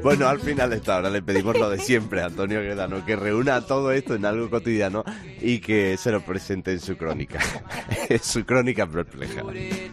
Bueno, al final de esta hora le pedimos lo de siempre a Antonio Guedano, que reúna todo esto en algo cotidiano y que se lo presente en su crónica. En su crónica perpleja.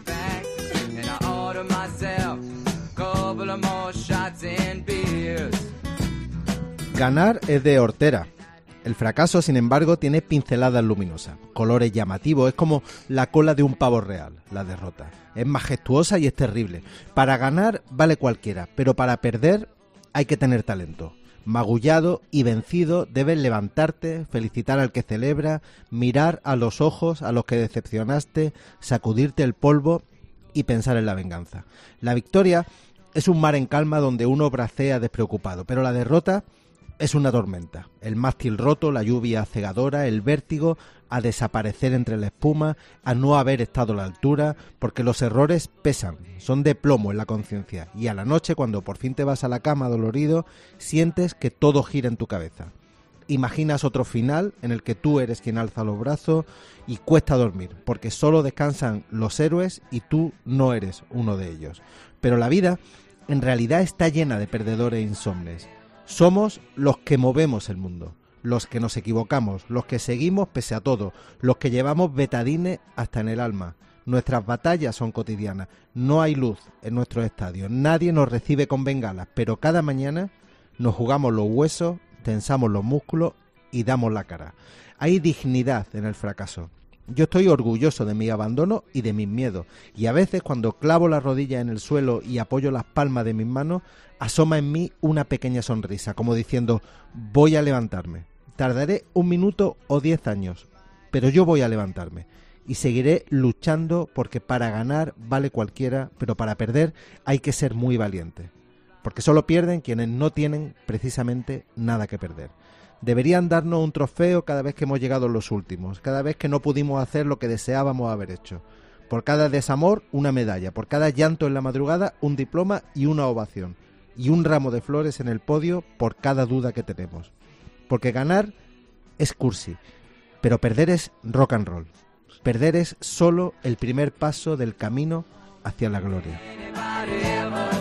Ganar es de hortera. El fracaso, sin embargo, tiene pinceladas luminosas, colores llamativos, es como la cola de un pavo real, la derrota. Es majestuosa y es terrible. Para ganar vale cualquiera, pero para perder hay que tener talento. Magullado y vencido, debes levantarte, felicitar al que celebra, mirar a los ojos a los que decepcionaste, sacudirte el polvo y pensar en la venganza. La victoria es un mar en calma donde uno bracea despreocupado, pero la derrota es una tormenta. El mástil roto, la lluvia cegadora, el vértigo a desaparecer entre la espuma, a no haber estado a la altura, porque los errores pesan, son de plomo en la conciencia, y a la noche, cuando por fin te vas a la cama dolorido, sientes que todo gira en tu cabeza. Imaginas otro final en el que tú eres quien alza los brazos y cuesta dormir, porque solo descansan los héroes y tú no eres uno de ellos. Pero la vida en realidad está llena de perdedores insomnes. Somos los que movemos el mundo, los que nos equivocamos, los que seguimos pese a todo, los que llevamos betadine hasta en el alma. Nuestras batallas son cotidianas, no hay luz en nuestros estadios, nadie nos recibe con bengalas, pero cada mañana nos jugamos los huesos, tensamos los músculos y damos la cara. Hay dignidad en el fracaso. Yo estoy orgulloso de mi abandono y de mis miedos, y a veces cuando clavo las rodillas en el suelo y apoyo las palmas de mis manos, asoma en mí una pequeña sonrisa, como diciendo, voy a levantarme. Tardaré 1 minuto o 10 años, pero yo voy a levantarme. Y seguiré luchando porque para ganar vale cualquiera, pero para perder hay que ser muy valiente. Porque solo pierden quienes no tienen precisamente nada que perder. Deberían darnos un trofeo cada vez que hemos llegado los últimos, cada vez que no pudimos hacer lo que deseábamos haber hecho. Por cada desamor, una medalla, por cada llanto en la madrugada, un diploma y una ovación. Y un ramo de flores en el podio por cada duda que tenemos. Porque ganar es cursi, pero perder es rock and roll. Perder es solo el primer paso del camino hacia la gloria.